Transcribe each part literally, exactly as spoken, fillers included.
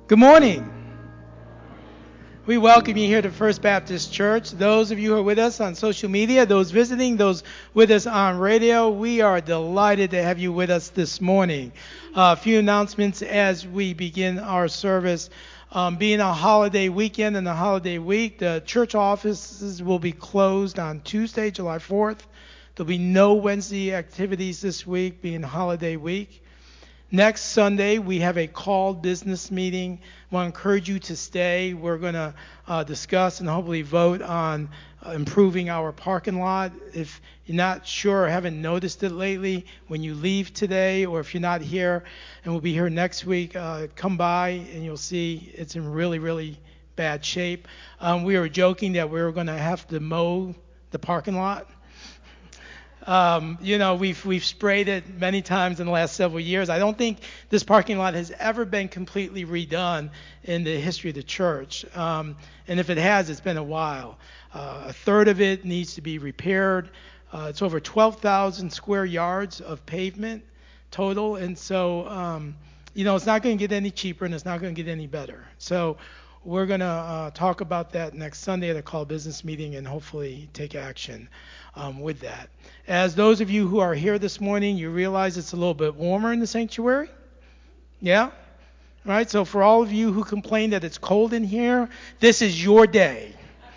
Good morning. We welcome you here to First Baptist Church. Those of you who are with us on social media, those visiting, those with us on radio, we are delighted to have you with us this morning. Uh, a few announcements as we begin our service. Um, being a holiday weekend and a holiday week, the church offices will be closed on Tuesday, July fourth. There'll be no Wednesday activities this week, being holiday week. Next Sunday, we have a called business meeting. I want to encourage you to stay. We're going to uh, discuss and hopefully vote on uh, improving our parking lot. If you're not sure or haven't noticed it lately, when you leave today, or if you're not here and we'll be here next week, uh, come by and you'll see it's in really, really bad shape. Um, we were joking that we were going to have to mow the parking lot. Um, you know, we've we've sprayed it many times in the last several years. I don't think this parking lot has ever been completely redone in the history of the church. Um, and if it has, it's been a while. Uh, a third of it needs to be repaired. Uh, it's over twelve thousand square yards of pavement total. And so, um, you know, it's not going to get any cheaper and it's not going to get any better. So we're going to uh, talk about that next Sunday at a call business meeting and hopefully take action um, with that. As those of you who are here this morning, you realize it's a little bit warmer in the sanctuary? Yeah? Right? So for all of you who complain that it's cold in here, this is your day.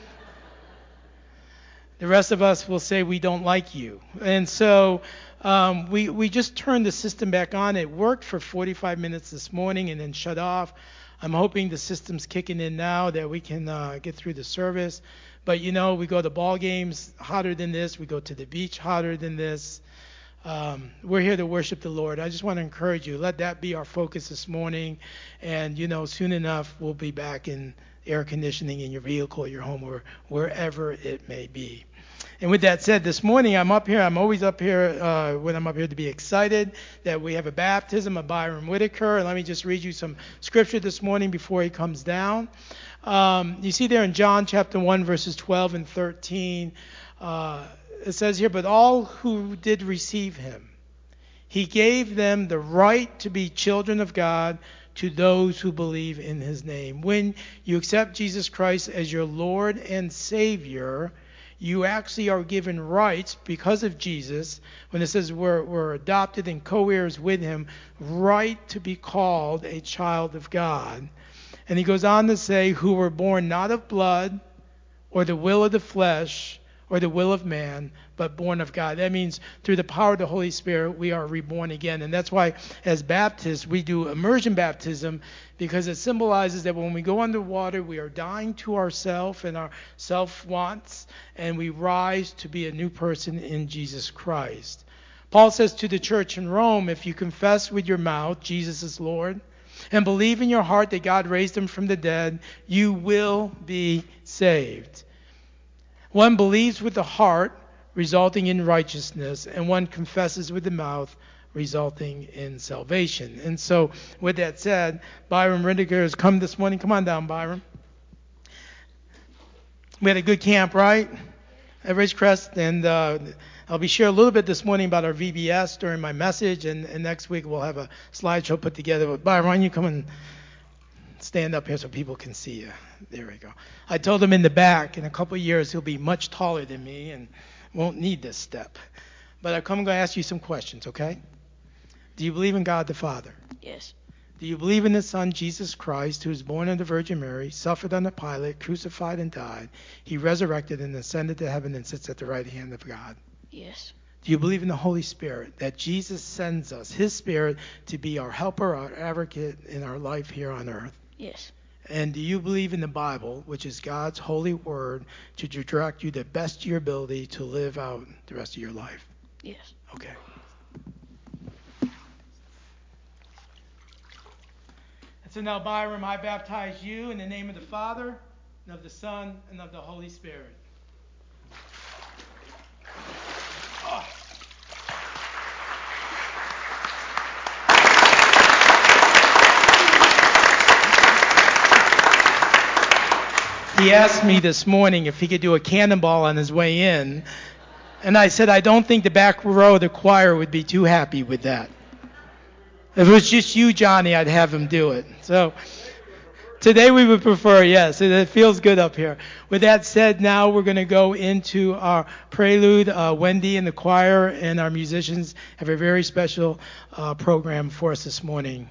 The rest of us will say we don't like you. And so um, we, we just turned the system back on. It worked for forty-five minutes this morning and then shut off. I'm hoping the system's kicking in now that we can uh, get through the service. But, you know, we go to ball games hotter than this. We go to the beach hotter than this. Um, we're here to worship the Lord. I just want to encourage you. Let that be our focus this morning. And, you know, soon enough, we'll be back in air conditioning in your vehicle, your home, or wherever it may be. And with that said, this morning I'm up here. I'm always up here uh, when I'm up here to be excited that we have a baptism of Byron Whitaker. And let me just read you some scripture this morning before he comes down. Um, you see there in John chapter one, verses twelve and thirteen, uh, it says here, but all who did receive him, he gave them the right to be children of God, to those who believe in his name. When you accept Jesus Christ as your Lord and Savior, you actually are given rights because of Jesus. When it says we're, we're adopted and co-heirs with him, right to be called a child of God. And he goes on to say, who were born not of blood or the will of the flesh or the will of man, but born of God. That means through the power of the Holy Spirit, we are reborn again. And that's why as Baptists, we do immersion baptism, because it symbolizes that when we go underwater, we are dying to ourselves and our self-wants, and we rise to be a new person in Jesus Christ. Paul says to the church in Rome, if you confess with your mouth Jesus is Lord, and believe in your heart that God raised him from the dead, you will be saved. One believes with the heart, resulting in righteousness, and one confesses with the mouth, resulting in salvation. And so, with that said, Byron Whitaker has come this morning. Come on down, Byron. We had a good camp, right? At Ridgecrest, and uh, I'll be sharing a little bit this morning about our V B S during my message, and, and next week we'll have a slideshow put together. But Byron, why don't you come and stand up here so people can see you. There we go. I told him in the back, in a couple of years, he'll be much taller than me and won't need this step. But I'm going to ask you some questions, okay? Do you believe in God the Father? Yes. Do you believe in the Son, Jesus Christ, who was born of the Virgin Mary, suffered under Pilate, crucified and died? He resurrected and ascended to heaven and sits at the right hand of God. Yes. Do you believe in the Holy Spirit, that Jesus sends us, his Spirit, to be our helper, our advocate in our life here on earth? Yes. And do you believe in the Bible, which is God's holy word, to direct you the best of your ability to live out the rest of your life? Yes. Okay. And so now, Byron, I baptize you in the name of the Father, and of the Son, and of the Holy Spirit. Oh. He asked me this morning if he could do a cannonball on his way in, and I said I don't think the back row of the choir would be too happy with that. If it was just you, Johnny, I'd have him do it. So Today we would prefer, yes. It, it feels good up here. With that said, now we're going to go into our prelude. Uh, Wendy and the choir and our musicians have a very special uh, program for us this morning.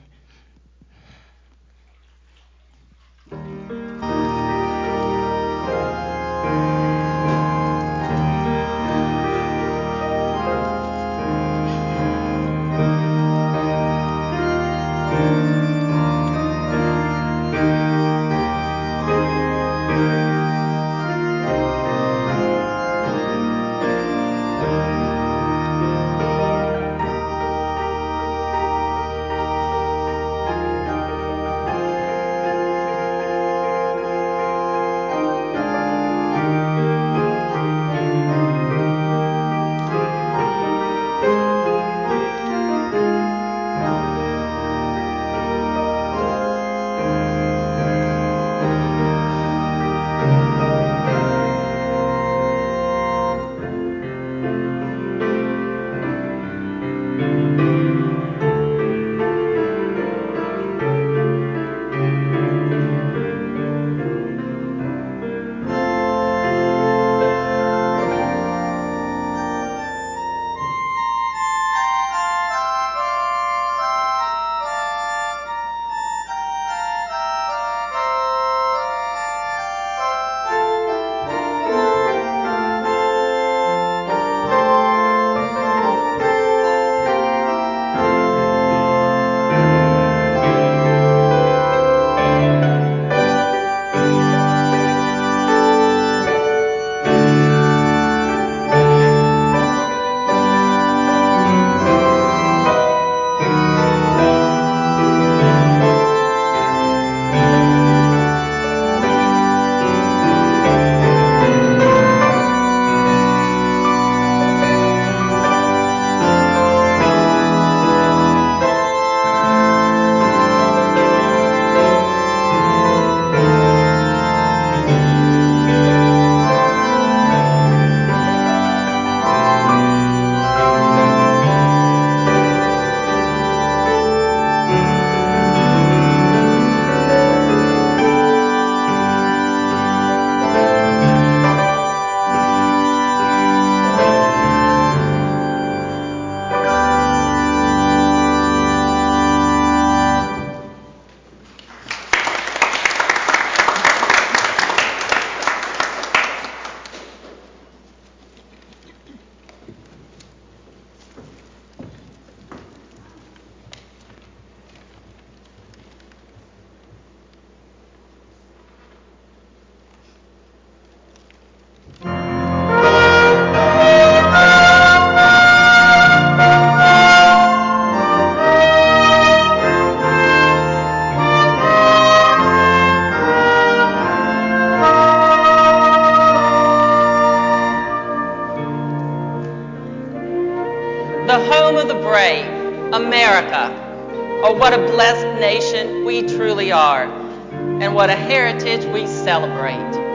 The home of the brave, America. Oh, what a blessed nation we truly are, and what a heritage we celebrate.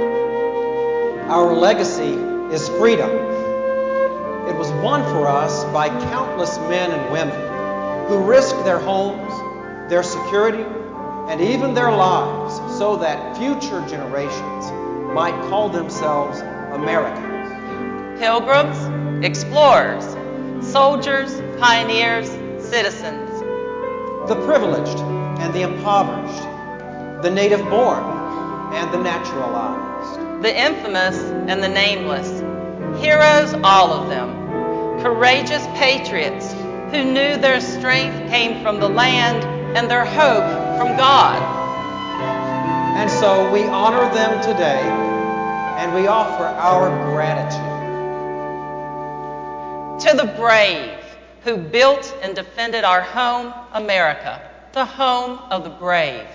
Our legacy is freedom. It was won for us by countless men and women who risked their homes, their security, and even their lives so that future generations might call themselves Americans. Pilgrims, explorers, soldiers, pioneers, citizens. The privileged and the impoverished, the native-born and the naturalized. The infamous and the nameless. Heroes, all of them. Courageous patriots who knew their strength came from the land and their hope from God. And so we honor them today, and we offer our gratitude. To the brave who built and defended our home, America, the home of the brave.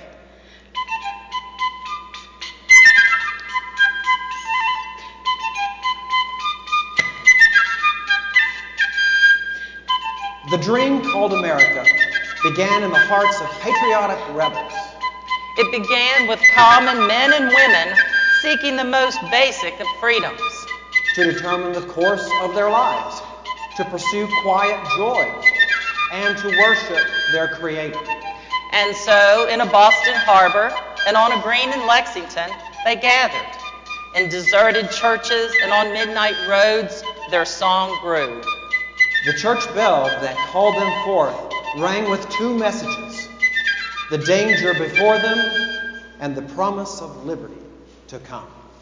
The dream called America began in the hearts of patriotic rebels. It began with common men and women seeking the most basic of freedoms. To determine the course of their lives, to pursue quiet joys, and to worship their Creator. And so, in a Boston harbor, and on a green in Lexington, they gathered. In deserted churches and on midnight roads, their song grew. The church bell that called them forth rang with two messages: the danger before them and the promise of liberty to come.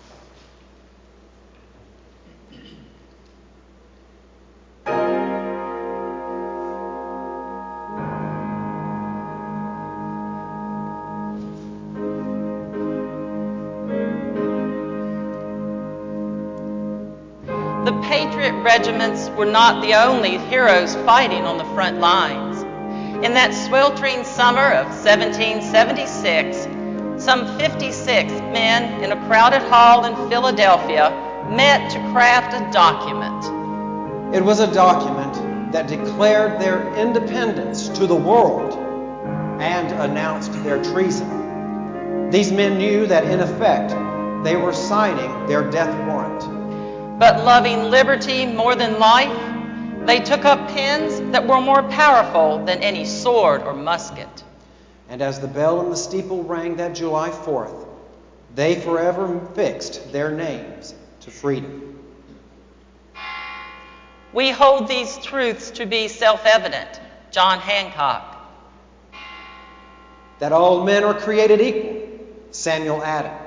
The Patriot regiments were not the only heroes fighting on the front lines. In that sweltering summer of seventeen seventy-six, some fifty-six men in a crowded hall in Philadelphia met to craft a document. It was a document that declared their independence to the world and announced their treason. These men knew that, in effect, they were signing their death warrant. But loving liberty more than life, they took up pens that were more powerful than any sword or musket. And as the bell in the steeple rang that July fourth, they forever fixed their names to freedom. We hold these truths to be self-evident. John Hancock. That all men are created equal. Samuel Adams.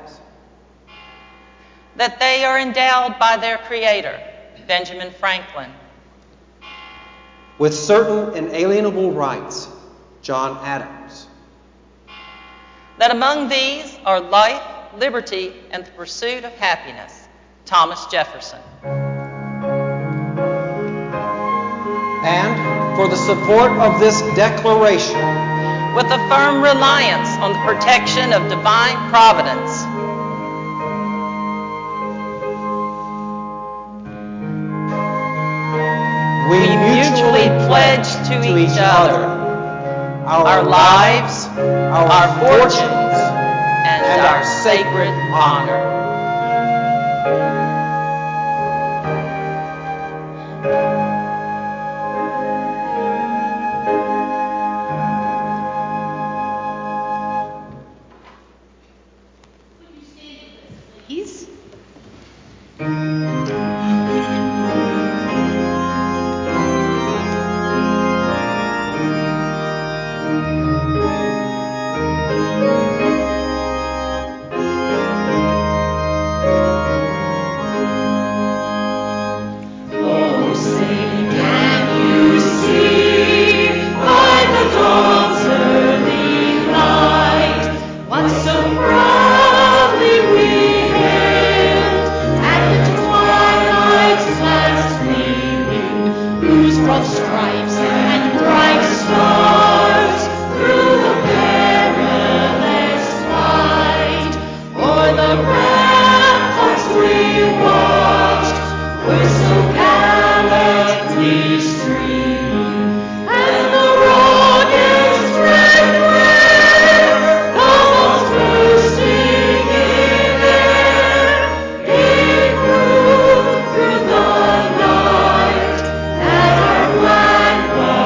That they are endowed by their Creator, Benjamin Franklin. With certain inalienable rights, John Adams. That among these are life, liberty, and the pursuit of happiness, Thomas Jefferson. And for the support of this declaration, with a firm reliance on the protection of divine providence, we mutually pledge to, to each, each other our, our lives, our, our fortunes, and, and our sacred honor. Would you stand with us, please? Flag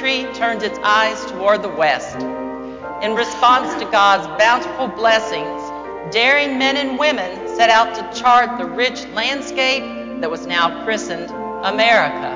country turned its eyes toward the west. In response to God's bountiful blessings, daring men and women set out to chart the rich landscape that was now christened America.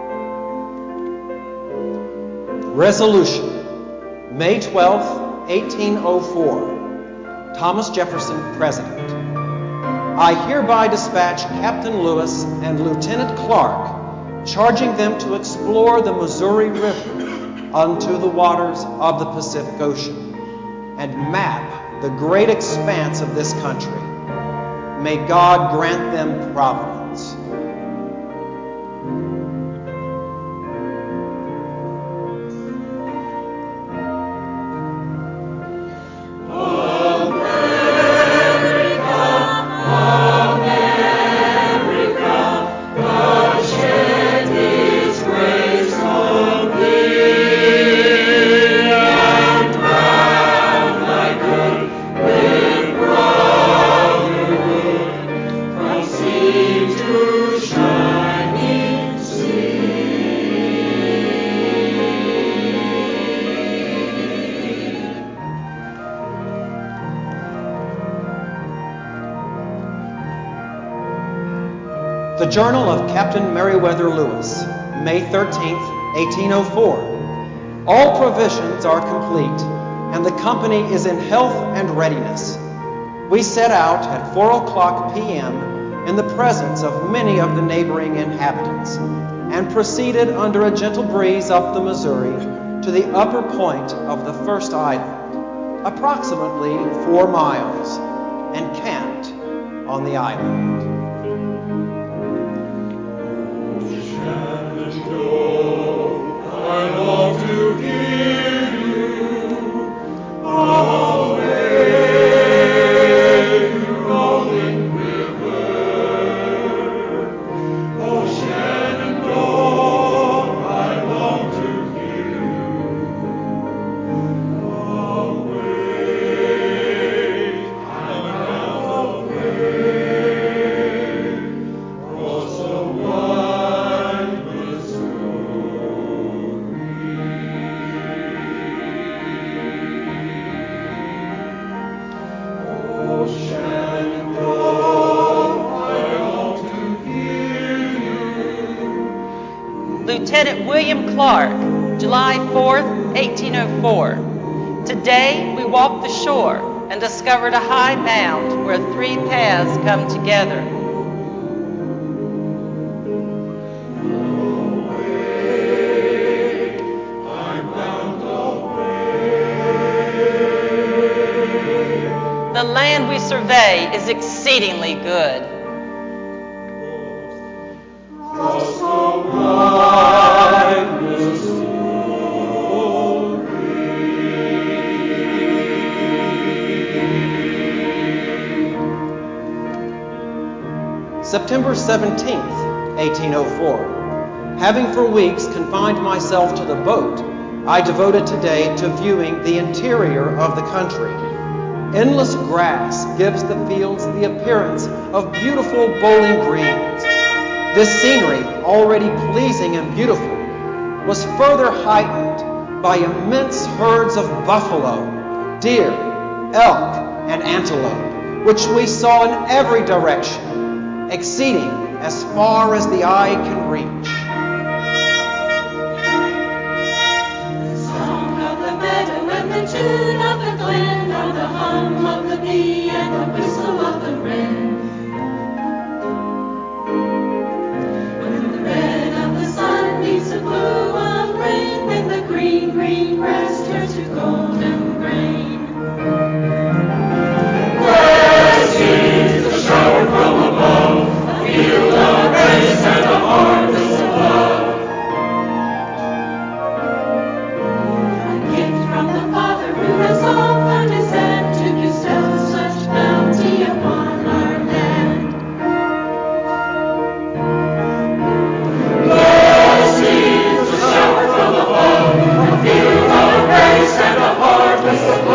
Resolution, May twelfth, eighteen oh four. Thomas Jefferson, President. I hereby dispatch Captain Lewis and Lieutenant Clark, charging them to explore the Missouri River unto the waters of the Pacific Ocean, and map the great expanse of this country. May God grant them providence. The Journal of Captain Meriwether Lewis, May thirteenth, eighteen oh four. All provisions are complete, and the company is in health and readiness. We set out at four o'clock p m in the presence of many of the neighboring inhabitants, and proceeded under a gentle breeze up the Missouri to the upper point of the first island, approximately four miles, and camped on the island. I long to hear you, away, rolling river, oh Shenandoah, I long to hear you, away, I'm bound away, across the wide Missouri. Lieutenant William Clark, July fourth, eighteen oh four. Today we walked the shore and discovered a high mound where three paths come together. Away, I'm bound away. The land we survey is exceedingly good. Across the wide Missouri. September seventeenth, eighteen oh four. Having for weeks confined myself to the boat, I devoted today to viewing the interior of the country. Endless grass gives the fields the appearance of beautiful bowling greens. This scenery, already pleasing and beautiful, was further heightened by immense herds of buffalo, deer, elk, and antelope, which we saw in every direction, exceeding as far as the eye can reach. The song of the meadow and the tune of the glen are the hum of the bee and the whistle of the wren. When the red of the sun meets the blue of rain, then the green, green grass turns to golden grain. Blessed is the shower from above, a field of grace and a harvest of love. A gift from the Father who has often his hand to bestow such bounty upon our land. Blessed is the shower from above, a field of grace and a harvest of love.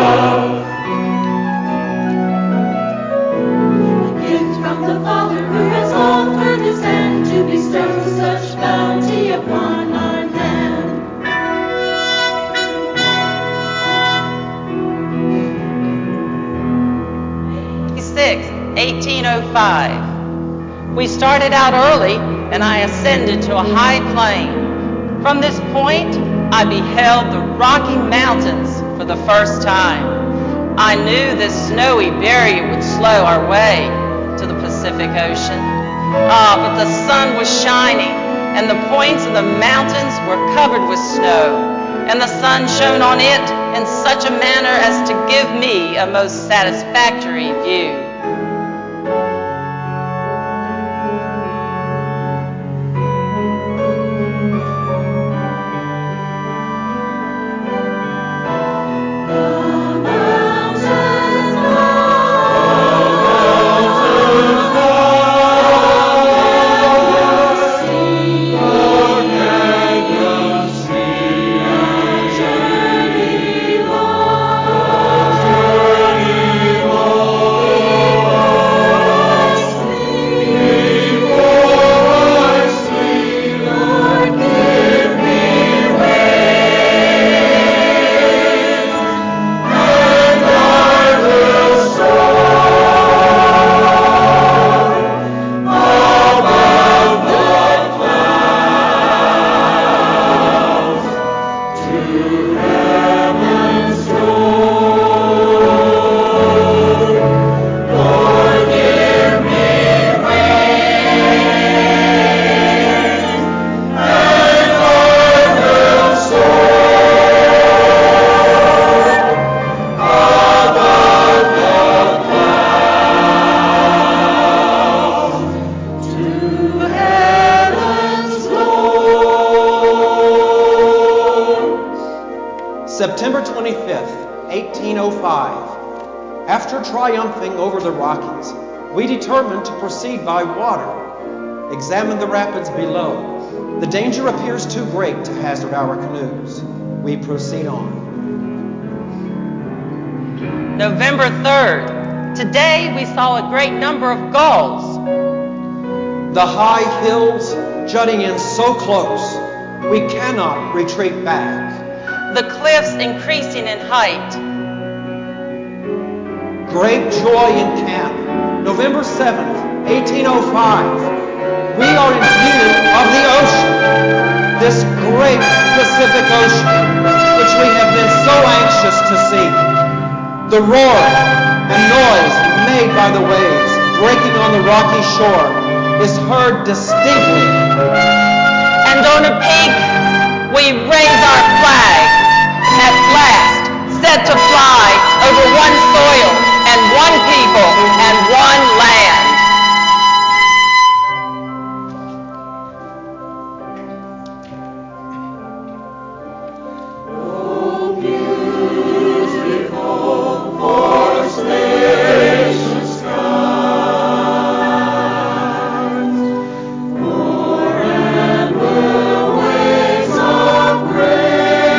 twenty-five. We started out early, and I ascended to a high plain. From this point, I beheld the Rocky Mountains for the first time. I knew this snowy barrier would slow our way to the Pacific Ocean. Ah, but the sun was shining, and the points of the mountains were covered with snow, and the sun shone on it in such a manner as to give me a most satisfactory view. September twenty-fifth, eighteen oh five. After triumphing over the Rockies, we determined to proceed by water. Examine the rapids below. The danger appears too great to hazard our canoes. We proceed on. November third. Today we saw a great number of gulls. The high hills jutting in so close, we cannot retreat back. The cliffs increasing in height. Great joy in camp. November seventh, eighteen oh five. We are in view of the ocean. This great Pacific Ocean, which we have been so anxious to see. The roar and noise made by the waves breaking on the rocky shore is heard distinctly. And on a peak, we raise our flag, at last set to fly over one soil and one people and one land. Forever waves of grace.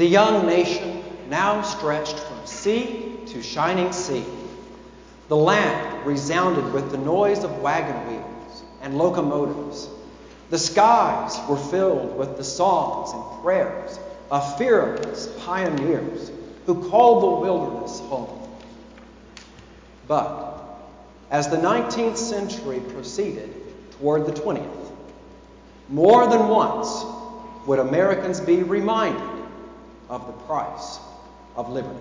the young nation now stretched from sea to shining sea. The land resounded with the noise of wagon wheels and locomotives. The skies were filled with the songs and prayers of fearless pioneers who called the wilderness home. But as the nineteenth century proceeded toward the twentieth, more than once would Americans be reminded of the price of liberty.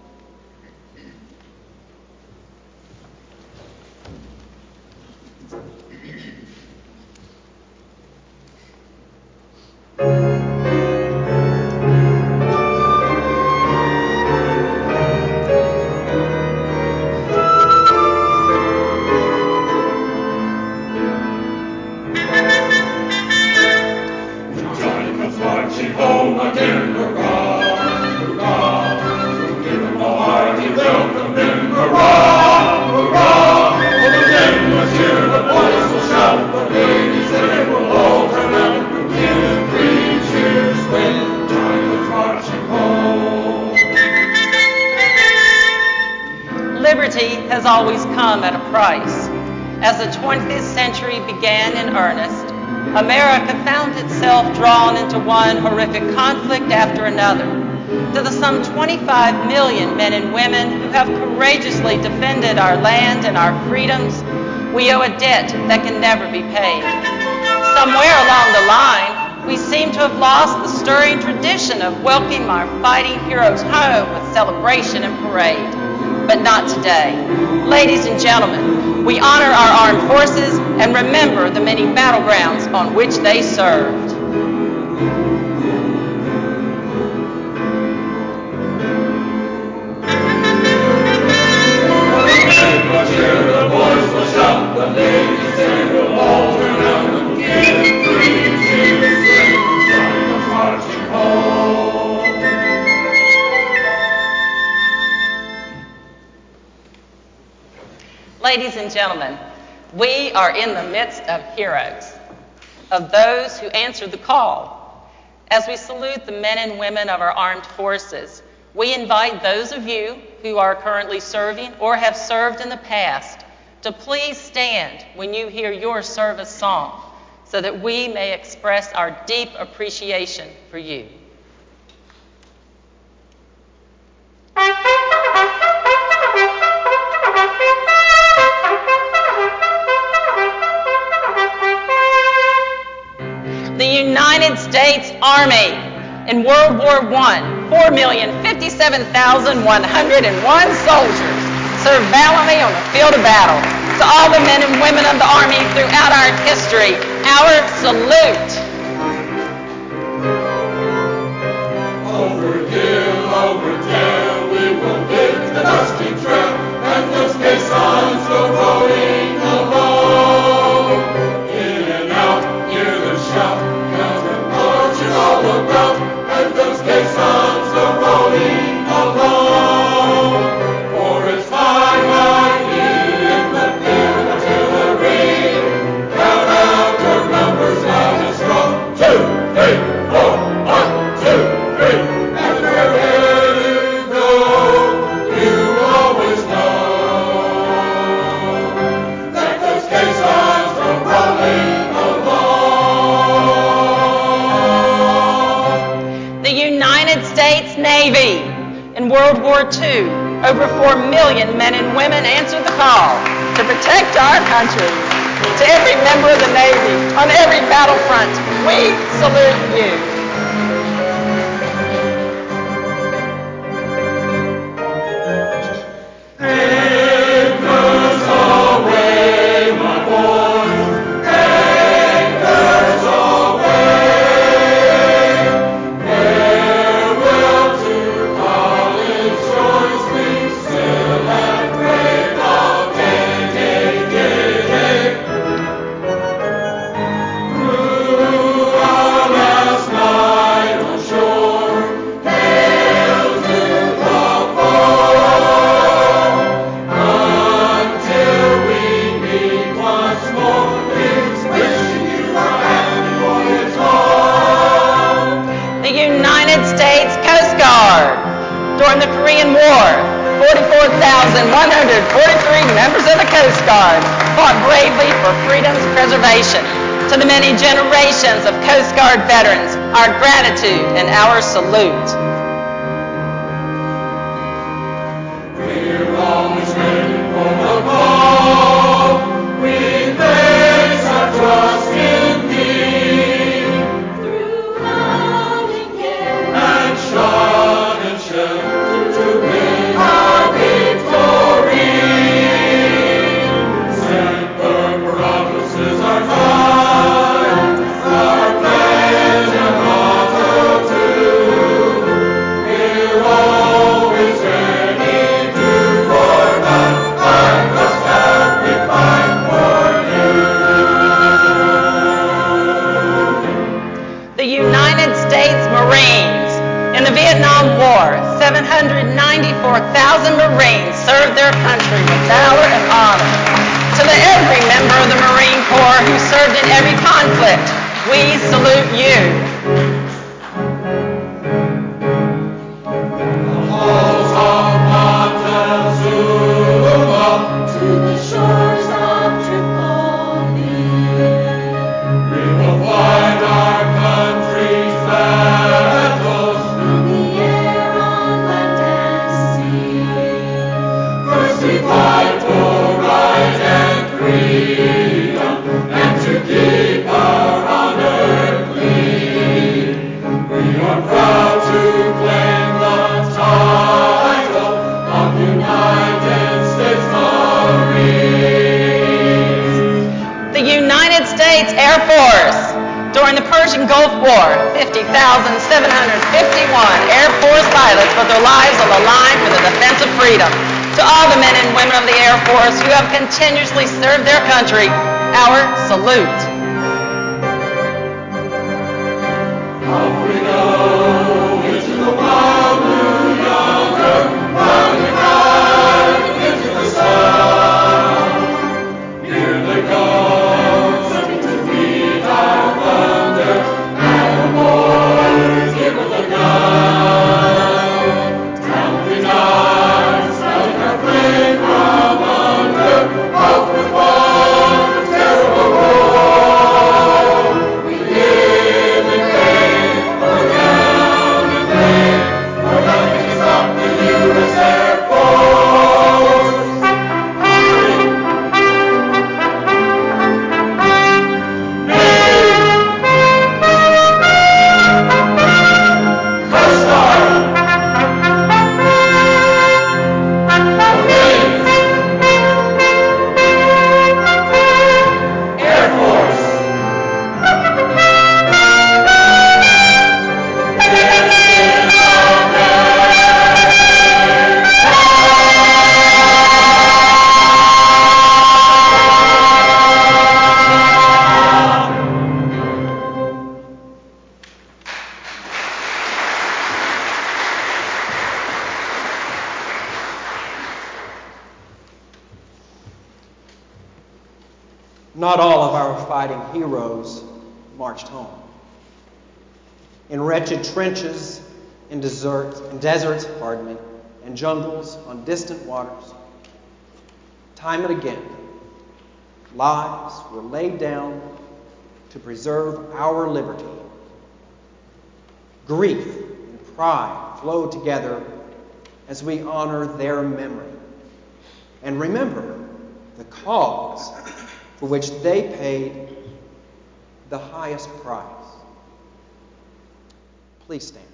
Has always come at a price. As the twentieth century began in earnest, America found itself drawn into one horrific conflict after another. To the some twenty-five million men and women who have courageously defended our land and our freedoms, we owe a debt that can never be paid. Somewhere along the line, we seem to have lost the stirring tradition of welcoming our fighting heroes home with celebration and parade. But not today. Ladies and gentlemen, we honor our armed forces and remember the many battlegrounds on which they served. The boys will shout, the ladies sing, we'll all turn out and give three cheers, swing, join us marching home. Ladies and gentlemen, we are in the midst of heroes, of those who answered the call. As we salute the men and women of our armed forces, we invite those of you who are currently serving or have served in the past to please stand when you hear your service song so that we may express our deep appreciation for you. The United States Army in World War One, four million fifty-seven thousand one hundred one soldiers served valiantly on the field of battle. To all the men and women of the Army throughout our history, our salute. Over hill, over dale, we will lift the dusty trail, and those caissons go rolling along. In and out, hear the shout, mountain marching all about, and those caissons go rolling along. For it's fine right here in the field artillery, count out your numbers loud and strong. Two, three, four, one, two, three, and wherever you go, you always know that those caissons go rolling along. The United States Navy in World War Two, over four million men and women answered the call to protect our country. To every member of the Navy on every battlefront, we salute you. Anchors away, my boys, anchors away. Farewell to college shores, we sail and brave all day, day, day, day. Through our last night. thousand one hundred forty-three members of the Coast Guard fought bravely for freedom's preservation. To the many generations of Coast Guard veterans, our gratitude and our salute. We're always ready for the call. We place our trust in Thee. Through cloud and gale, And shot and shell to win our victory. Semper Paratus is our time, our pledge and motto too. We're always ready to format our trust that we fight for you. The United States Marines. In the Vietnam War, seven hundred ninety-four thousand Marines served their country with valor and honor. To the every member of the Marine Corps who served in every conflict, we salute you. Halls of Montezuma, to the shores of Tripoli. we will fight our country's battles. Through the air, on land and sea. First we fight for right and freedom, and to keep our honor clean. We are proud to claim the title of United States Marines. The United States Air Force. During the Persian Gulf War, fifty thousand seven hundred fifty-one Air Force pilots put their lives on the line for the defense of freedom. To all the men and women of the Air Force who have continuously served their country, our salute. Off we go into the wild blue yonder, flying high into the sun. Here they come, something to beat our thunder, and the boys give with a gun. Down we dive, smelling our flame from under, off with one terrible roar. We live in vain, we're down in vain, for nothing can stop the U S Air Force. Coast Guard, Marines, Air Force. Not all of our fighting heroes marched home. In wretched trenches, in deserts, in deserts, pardon me, in jungles, on distant waters, time and again, lives were laid down to preserve our liberty. Grief and pride flow together as we honor their memory and remember the cause for which they paid the highest price. Please stand.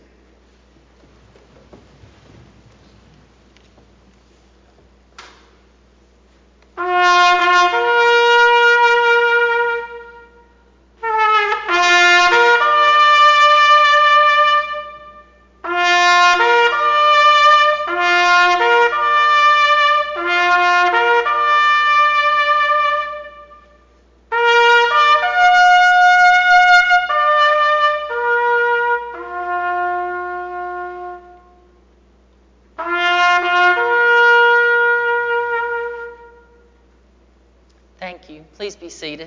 Thank you. Please be seated.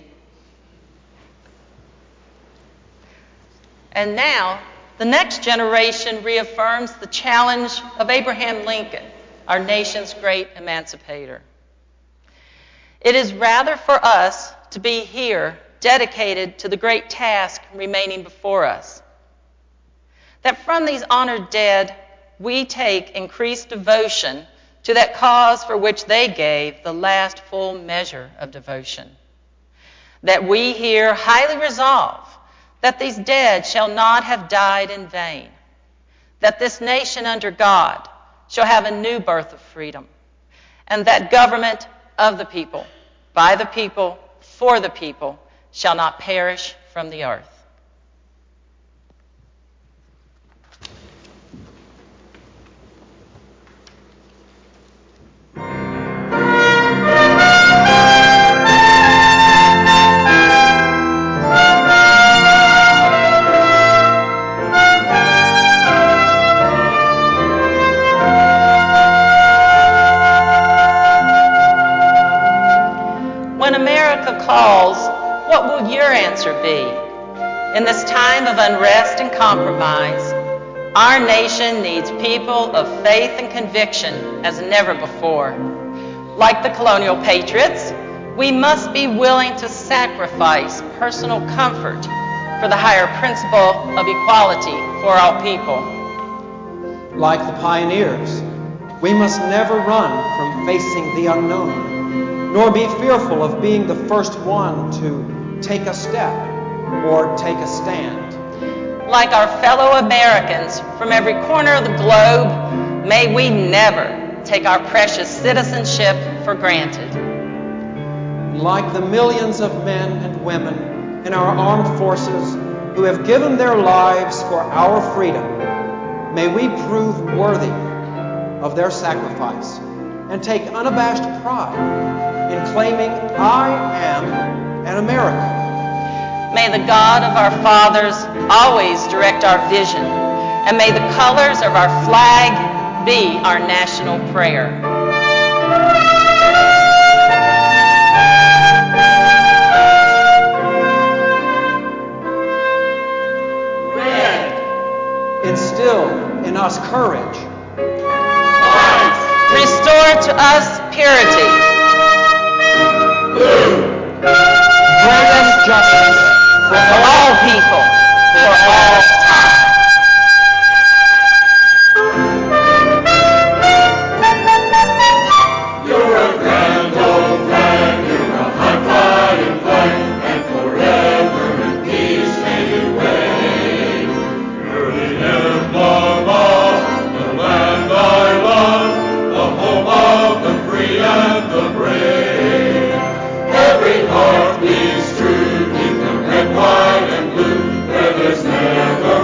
And now, the next generation reaffirms the challenge of Abraham Lincoln our nation's great emancipator. It is rather for us to be here dedicated to the great task remaining before us, that from these honored dead we take increased devotion to that cause for which they gave the last full measure of devotion, that we here highly resolve that these dead shall not have died in vain, that this nation under God shall have a new birth of freedom, and that government of the people, by the people, for the people, shall not perish from the earth. When America calls, what will your answer be? In this time of unrest and compromise, our nation needs people of faith and conviction as never before. Like the colonial patriots, we must be willing to sacrifice personal comfort for the higher principle of equality for all people. Like the pioneers, we must never run from facing the unknown, nor be fearful of being the first one to take a step or take a stand. Like our fellow Americans from every corner of the globe, may we never take our precious citizenship for granted. Like the millions of men and women in our armed forces who have given their lives for our freedom, may we prove worthy of their sacrifice and take unabashed pride in claiming I am an American. May the God of our fathers always direct our vision, and may the colors of our flag be our national prayer. Red. Instill in us courage. White. Restore to us purity. Blue. Grant us justice For all people, for all time. You're a grand old flag, you're a high-flying flag, and forever in peace may you reign. You're the emblem of the land I love, the home of the free and the brave. Every heart beats true, beneath the red, white, and blue, where there's never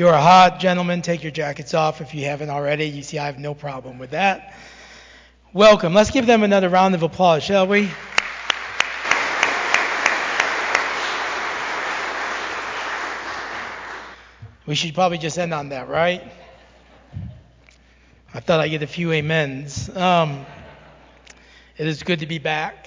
you're hot, gentlemen, take your jackets off if you haven't already. You see, I have no problem with that. Welcome. Let's give them another round of applause, shall we? We should probably just end on that, right? I thought I'd get a few amens. Um, it is good to be back.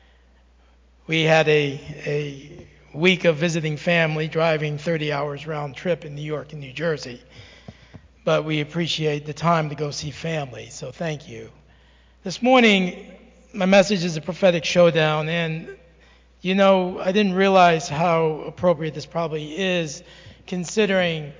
We had a, a week of visiting family, driving thirty hours round trip in New York and New Jersey. But we appreciate the time to go see family, so thank you. This morning, my message is a prophetic showdown, and you know, I didn't realize how appropriate this probably is, considering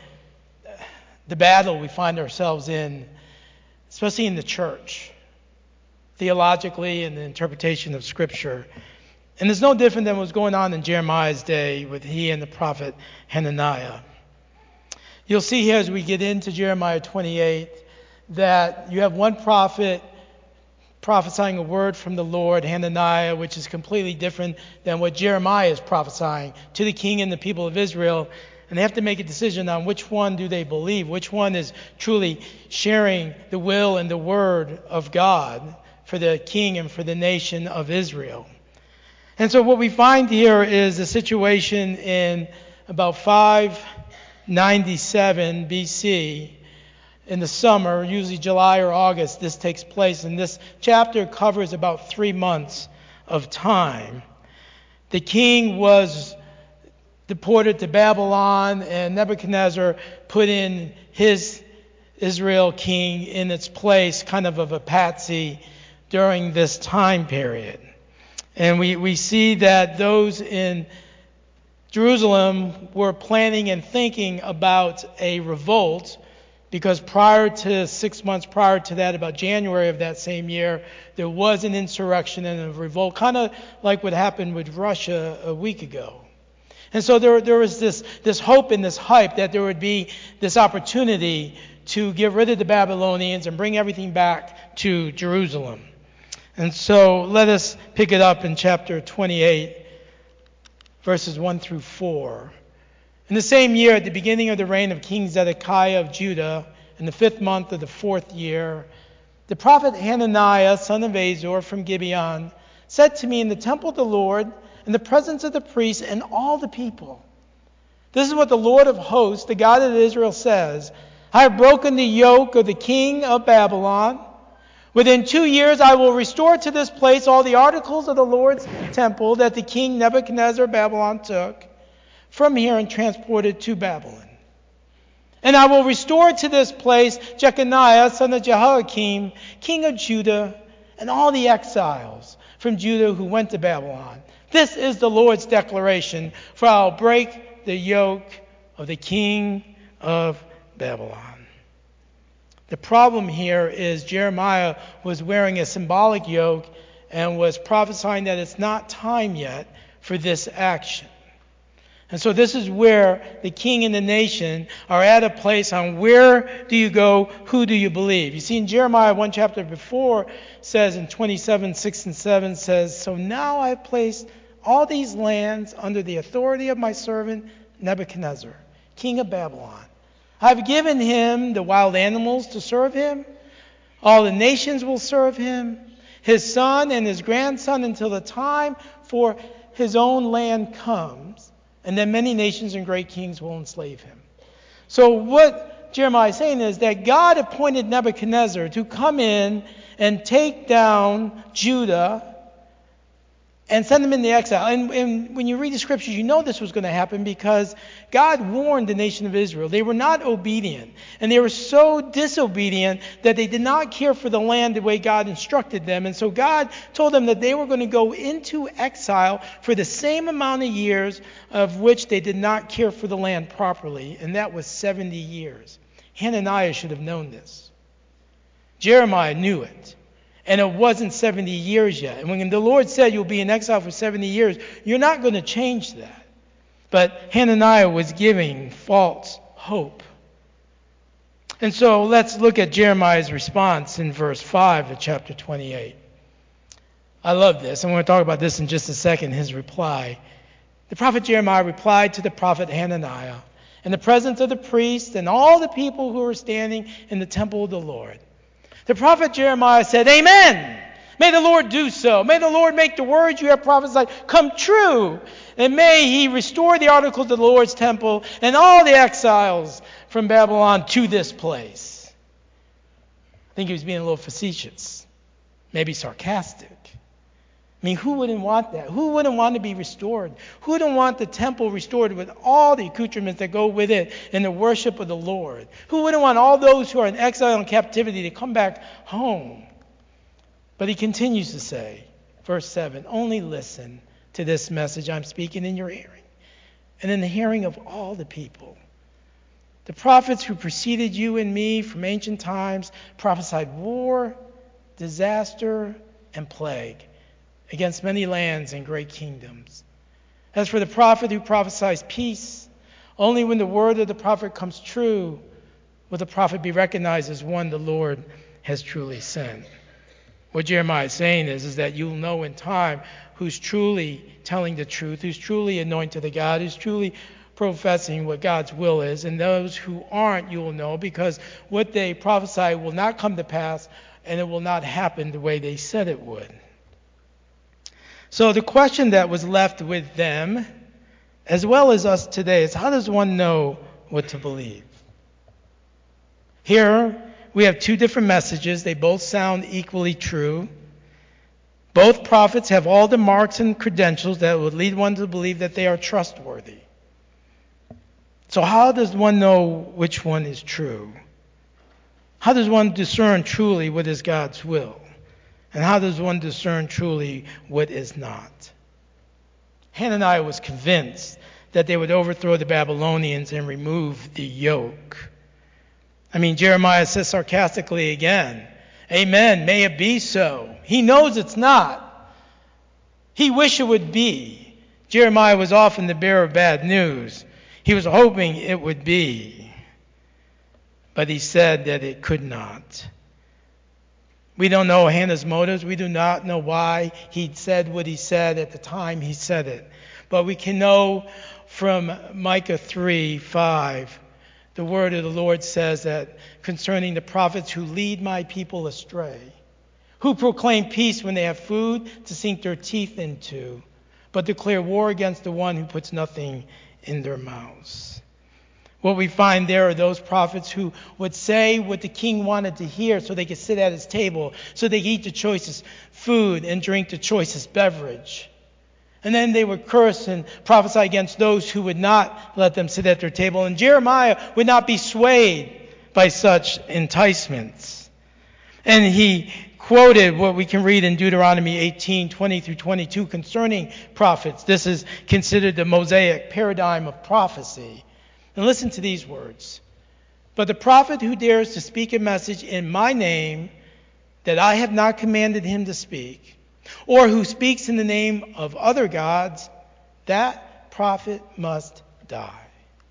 the battle we find ourselves in, especially in the church, theologically and the interpretation of Scripture. And it's no different than what was going on in Jeremiah's day with he and the prophet Hananiah. You'll see here as we get into Jeremiah twenty-eight that you have one prophet prophesying a word from the Lord, Hananiah, which is completely different than what Jeremiah is prophesying to the king and the people of Israel. And they have to make a decision on which one do they believe, which one is truly sharing the will and the word of God for the king and for the nation of Israel. And so what we find here is a situation in about five ninety-seven B C, in the summer, usually July or August, this takes place. And this chapter covers about three months of time. The king was deported to Babylon, and Nebuchadnezzar put in his Israel king in its place, kind of of a patsy during this time period. And we, we see that those in Jerusalem were planning and thinking about a revolt, because prior to, six months prior to that, about January of that same year, there was an insurrection and a revolt, kind of like what happened with Russia a week ago. And so there, there was this, this hope and this hype that there would be this opportunity to get rid of the Babylonians and bring everything back to Jerusalem. And so let us pick it up in chapter twenty-eight, verses one through four. In the same year, at the beginning of the reign of King Zedekiah of Judah, in the fifth month of the fourth year, the prophet Hananiah, son of Azor from Gibeon, said to me in the temple of the Lord, in the presence of the priests and all the people, "This is what the Lord of hosts, the God of Israel, says. I have broken the yoke of the king of Babylon. Within two years I will restore to this place all the articles of the Lord's temple that the king Nebuchadnezzar of Babylon took from here and transported to Babylon. And I will restore to this place Jeconiah, son of Jehoiakim, king of Judah, and all the exiles from Judah who went to Babylon. This is the Lord's declaration, for I will break the yoke of the king of Babylon." The problem here is Jeremiah was wearing a symbolic yoke and was prophesying that it's not time yet for this action. And so this is where the king and the nation are at a place on where do you go, who do you believe. You see, in Jeremiah, one chapter before, says in twenty-seven, six and seven, says, "So now I have placed all these lands under the authority of my servant Nebuchadnezzar, king of Babylon. I have given him the wild animals to serve him. All the nations will serve him, his son and his grandson, until the time for his own land comes. And then many nations and great kings will enslave him." So what Jeremiah is saying is that God appointed Nebuchadnezzar to come in and take down Judah and send them into exile. And, and when you read the scriptures, you know this was going to happen because God warned the nation of Israel. They were not obedient. And they were so disobedient that they did not care for the land the way God instructed them. And so God told them that they were going to go into exile for the same amount of years of which they did not care for the land properly. And that was seventy years. Hananiah should have known this. Jeremiah knew it. And it wasn't seventy years yet. And when the Lord said you'll be in exile for seventy years, you're not going to change that. But Hananiah was giving false hope. And so let's look at Jeremiah's response in verse five of chapter twenty-eight. I love this. I'm going to talk about this in just a second, his reply. The prophet Jeremiah replied to the prophet Hananiah, in the presence of the priests and all the people who were standing in the temple of the Lord. The prophet Jeremiah said, Amen. May the Lord do so. May the Lord make the words you have prophesied come true. And may he restore the articles of the Lord's temple and all the exiles from Babylon to this place. I think he was being a little facetious, maybe sarcastic. I mean, who wouldn't want that? Who wouldn't want to be restored? Who wouldn't want the temple restored with all the accoutrements that go with it in the worship of the Lord? Who wouldn't want all those who are in exile and captivity to come back home? But he continues to say, verse seven, only listen to this message I'm speaking in your hearing and in the hearing of all the people. The prophets who preceded you and me from ancient times prophesied war, disaster, and plague against many lands and great kingdoms. As for the prophet who prophesies peace, only when the word of the prophet comes true will the prophet be recognized as one the Lord has truly sent. What Jeremiah is saying is, is that you'll know in time who's truly telling the truth, who's truly anointed of God, who's truly professing what God's will is, and those who aren't, you will know, because what they prophesy will not come to pass, and it will not happen the way they said it would. So the question that was left with them, as well as us today, is how does one know what to believe? Here we have two different messages. They both sound equally true. Both prophets have all the marks and credentials that would lead one to believe that they are trustworthy. So how does one know which one is true? How does one discern truly what is God's will? And how does one discern truly what is not? Hananiah was convinced that they would overthrow the Babylonians and remove the yoke. I mean, Jeremiah says sarcastically again, Amen, may it be so. He knows it's not. He wished it would be. Jeremiah was often the bearer of bad news. He was hoping it would be. But he said that it could not. We don't know Hannah's motives. We do not know why he said what he said at the time he said it. But we can know from Micah three five, the word of the Lord says that concerning the prophets who lead my people astray, who proclaim peace when they have food to sink their teeth into, but declare war against the one who puts nothing in their mouths. What we find there are those prophets who would say what the king wanted to hear so they could sit at his table, so they could eat the choicest food and drink the choicest beverage. And then they would curse and prophesy against those who would not let them sit at their table. And Jeremiah would not be swayed by such enticements. And he quoted what we can read in Deuteronomy eighteen twenty through twenty-two concerning prophets. This is considered the Mosaic paradigm of prophecy. And listen to these words. But the prophet who dares to speak a message in my name that I have not commanded him to speak, or who speaks in the name of other gods, that prophet must die.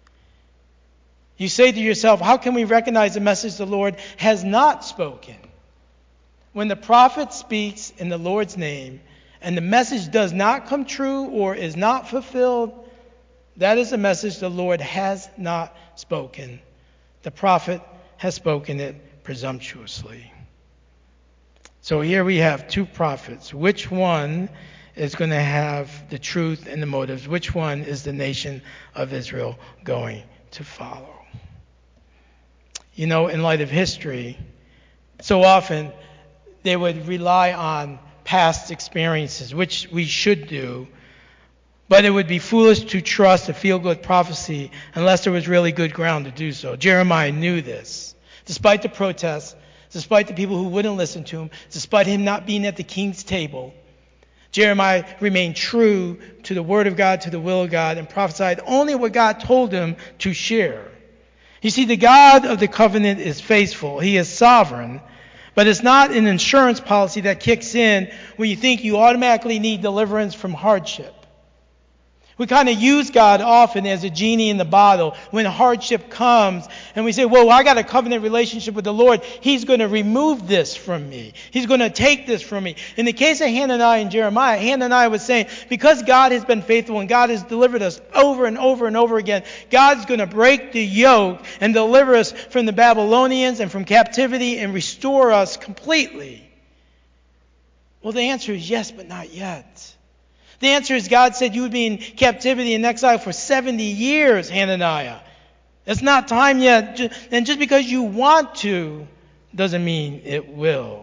You say to yourself, how can we recognize the message the Lord has not spoken? When the prophet speaks in the Lord's name, and the message does not come true or is not fulfilled, that is a message the Lord has not spoken. The prophet has spoken it presumptuously. So here we have two prophets. Which one is going to have the truth and the motives? Which one is the nation of Israel going to follow? You know, in light of history, so often they would rely on past experiences, which we should do. But it would be foolish to trust a feel-good prophecy unless there was really good ground to do so. Jeremiah knew this. Despite the protests, despite the people who wouldn't listen to him, despite him not being at the king's table, Jeremiah remained true to the word of God, to the will of God, and prophesied only what God told him to share. You see, the God of the covenant is faithful. He is sovereign. But it's not an insurance policy that kicks in when you think you automatically need deliverance from hardship. We kind of use God often as a genie in the bottle when hardship comes and we say, well, I got a covenant relationship with the Lord. He's going to remove this from me. He's going to take this from me. In the case of Hananiah and Jeremiah, Hananiah was saying, because God has been faithful and God has delivered us over and over and over again, God's going to break the yoke and deliver us from the Babylonians and from captivity and restore us completely. Well, the answer is yes, but not yet. The answer is God said you would be in captivity and exile for seventy years, Hananiah. It's not time yet. And just because you want to doesn't mean it will.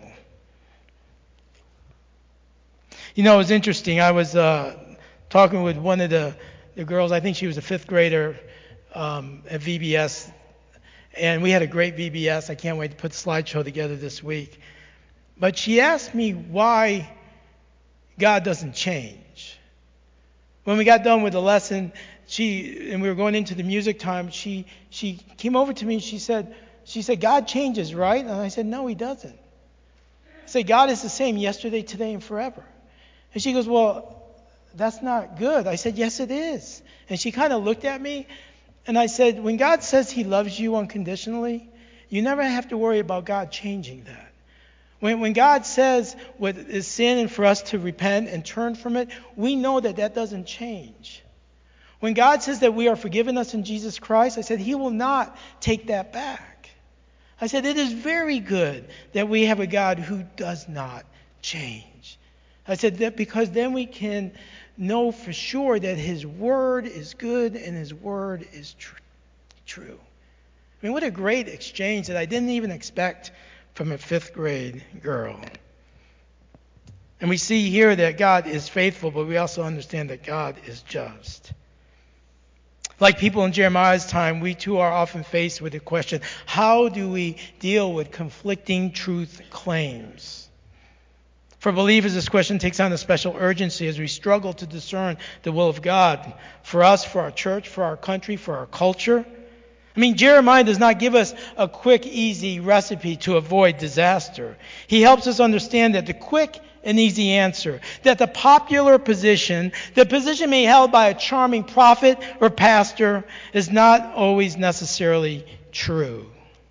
You know, it was interesting. I was uh, talking with one of the, the girls. I think she was a fifth grader um, at V B S. And we had a great V B S. I can't wait to put the slideshow together this week. But she asked me why God doesn't change. When we got done with the lesson, she and we were going into the music time, she she came over to me and she said, she said, God changes, right? And I said, no, he doesn't. I said, God is the same yesterday, today, and forever. And she goes, well, that's not good. I said, yes, it is. And she kind of looked at me, and I said, when God says he loves you unconditionally, you never have to worry about God changing that. When, when God says what is sin and for us to repent and turn from it, we know that that doesn't change. When God says that we are forgiven us in Jesus Christ, I said he will not take that back. I said it is very good that we have a God who does not change. I said that because then we can know for sure that his word is good and his word is tr- true. I mean, what a great exchange that I didn't even expect from a fifth grade girl. And we see here that God is faithful, but we also understand that God is just. Like people in Jeremiah's time, we too are often faced with the question, how do we deal with conflicting truth claims? For believers, this question takes on a special urgency as we struggle to discern the will of God for us, for our church, for our country, for our culture. I mean, Jeremiah does not give us a quick, easy recipe to avoid disaster. He helps us understand that the quick and easy answer, that the popular position, the position may be held by a charming prophet or pastor, is not always necessarily true.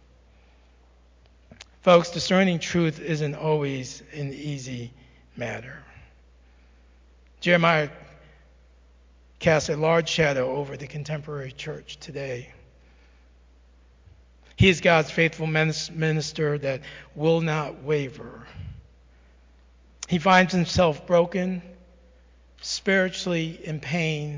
Folks, discerning truth isn't always an easy matter. Jeremiah casts a large shadow over the contemporary church today. He is God's faithful minister that will not waver. He finds himself broken, spiritually in pain,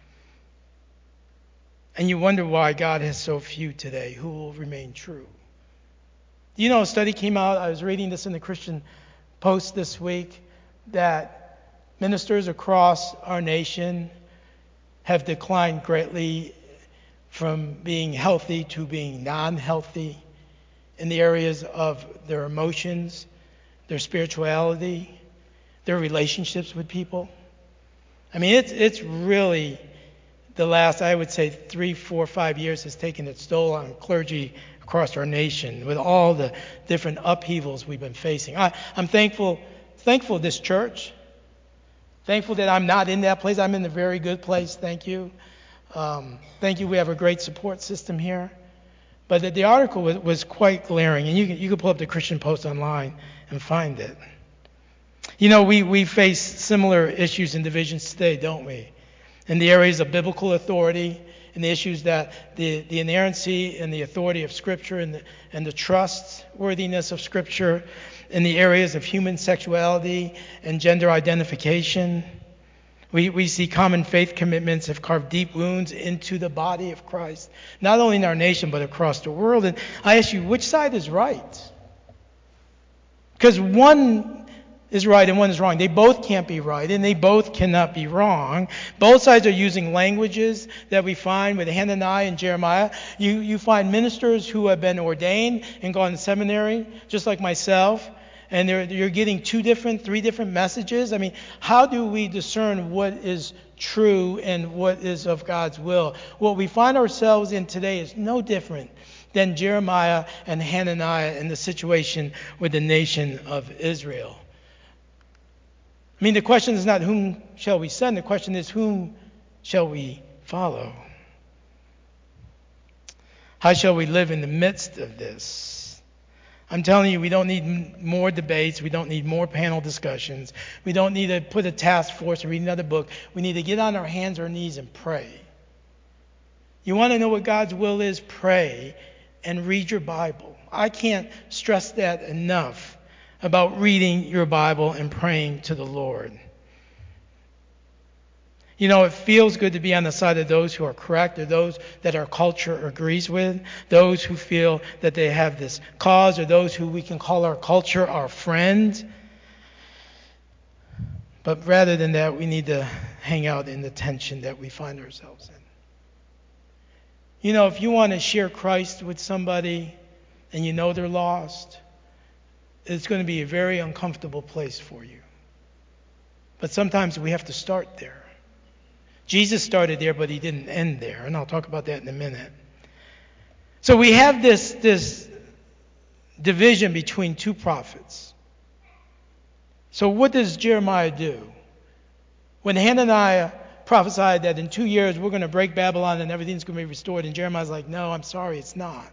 and you wonder why God has so few today who will remain true. You know, a study came out, I was reading this in the Christian Post this week, that ministers across our nation have declined greatly from being healthy to being non-healthy in the areas of their emotions, their spirituality, their relationships with people. I mean, it's it's really the last, I would say, three, four, five years has taken its toll on clergy across our nation with all the different upheavals we've been facing. I, I'm thankful, thankful this church, thankful that I'm not in that place. I'm in a very good place, thank you. Um, thank you. We have a great support system here. But the, the article was, was quite glaring, and you can, you can pull up the Christian Post online and find it. You know, we, we face similar issues and divisions today, don't we? In the areas of biblical authority, in the issues that the, the inerrancy and the authority of Scripture and the, and the trustworthiness of Scripture, in the areas of human sexuality and gender identification. We, we see common faith commitments have carved deep wounds into the body of Christ, not only in our nation, but across the world. And I ask you, which side is right? Because one is right and one is wrong. They both can't be right, and they both cannot be wrong. Both sides are using languages that we find with Hananiah and Jeremiah. You, you find ministers who have been ordained and gone to seminary, just like myself, and they're, you're getting two different, three different messages. I mean, how do we discern what is true and what is of God's will? What we find ourselves in today is no different than Jeremiah and Hananiah in the situation with the nation of Israel. I mean, the question is not whom shall we send? The question is whom shall we follow? How shall we live in the midst of this? I'm telling you, we don't need m- more debates. We don't need more panel discussions. We don't need to put a task force or read another book. We need to get on our hands or knees and pray. You want to know what God's will is? Pray and read your Bible. I can't stress that enough about reading your Bible and praying to the Lord. You know, it feels good to be on the side of those who are correct, or those that our culture agrees with, those who feel that they have this cause, or those who we can call our culture our friend. But rather than that, we need to hang out in the tension that we find ourselves in. You know, if you want to share Christ with somebody and you know they're lost, it's going to be a very uncomfortable place for you. But sometimes we have to start there. Jesus started there, but he didn't end there, and I'll talk about that in a minute. So we have this, this division between two prophets. So what does Jeremiah do? When Hananiah prophesied that in two years we're going to break Babylon and everything's going to be restored, and Jeremiah's like, no, I'm sorry, it's not.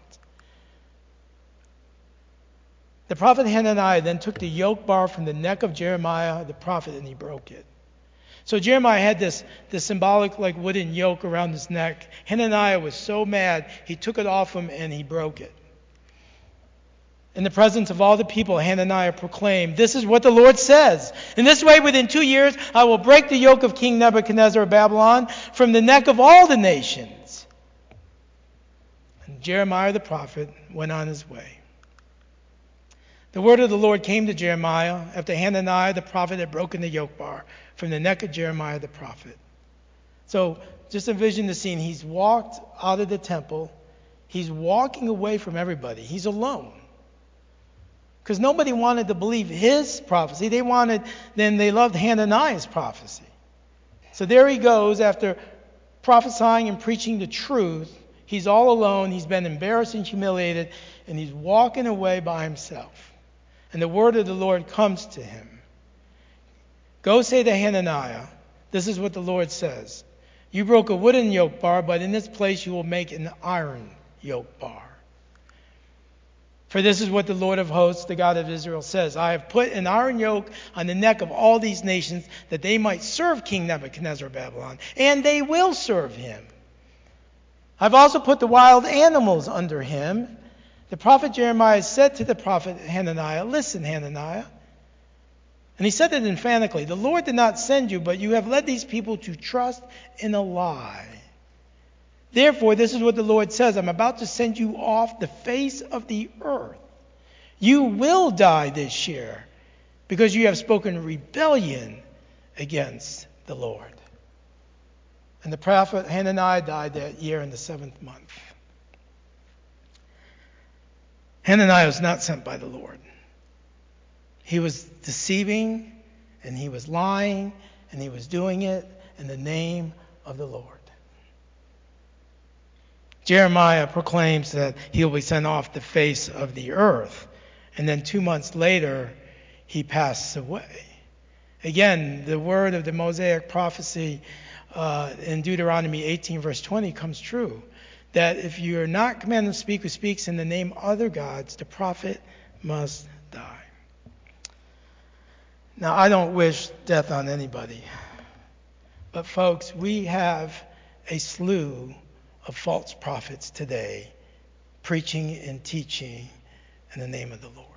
The prophet Hananiah then took the yoke bar from the neck of Jeremiah the prophet and he broke it. So Jeremiah had this, this symbolic like wooden yoke around his neck. Hananiah was so mad, he took it off him and he broke it. In the presence of all the people, Hananiah proclaimed, "This is what the Lord says. In this way, within two years, I will break the yoke of King Nebuchadnezzar of Babylon from the neck of all the nations." And Jeremiah the prophet went on his way. The word of the Lord came to Jeremiah after Hananiah the prophet had broken the yoke bar from the neck of Jeremiah the prophet. So just envision the scene. He's walked out of the temple. He's walking away from everybody. He's alone. Because nobody wanted to believe his prophecy. They wanted, then they loved Hananiah's prophecy. So there he goes after prophesying and preaching the truth. He's all alone. He's been embarrassed and humiliated. And he's walking away by himself. And the word of the Lord comes to him. "Go say to Hananiah, this is what the Lord says. You broke a wooden yoke bar, but in this place you will make an iron yoke bar. For this is what the Lord of hosts, the God of Israel, says. I have put an iron yoke on the neck of all these nations, that they might serve King Nebuchadnezzar of Babylon. And they will serve him. I've also put the wild animals under him." The prophet Jeremiah said to the prophet Hananiah, "Listen, Hananiah." And he said it emphatically, "The Lord did not send you, but you have led these people to trust in a lie. Therefore, this is what the Lord says. I'm about to send you off the face of the earth. You will die this year because you have spoken rebellion against the Lord." And the prophet Hananiah died that year in the seventh month. Hananiah was not sent by the Lord. He was deceiving, and he was lying, and he was doing it in the name of the Lord. Jeremiah proclaims that he'll be sent off the face of the earth. And then two months later, he passes away. Again, the word of the Mosaic prophecy uh, in Deuteronomy eighteen, verse twenty comes true. That if you are not commanded to speak who speaks in the name of other gods, the prophet must die. Now, I don't wish death on anybody. But folks, we have a slew of false prophets today preaching and teaching in the name of the Lord.